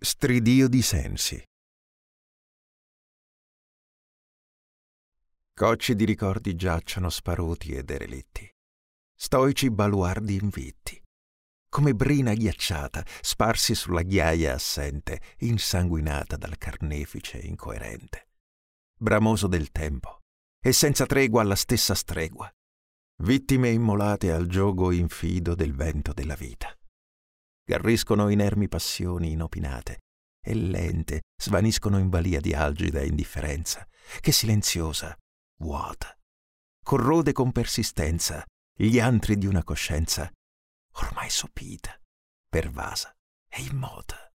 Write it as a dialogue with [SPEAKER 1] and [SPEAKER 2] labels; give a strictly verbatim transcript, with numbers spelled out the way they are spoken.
[SPEAKER 1] Stridio di sensi. Cocci di ricordi giacciono sparuti e derelitti, stoici baluardi invitti, come brina ghiacciata sparsi sulla ghiaia assente, insanguinata dal carnefice incoerente, bramoso del tempo e senza tregua alla stessa stregua, vittime immolate al giogo infido del vento della vita. Garriscono inermi passioni inopinate e lente svaniscono in balia di algida indifferenza che silenziosa, vuota, corrode con persistenza gli antri di una coscienza ormai sopita, pervasa e immota.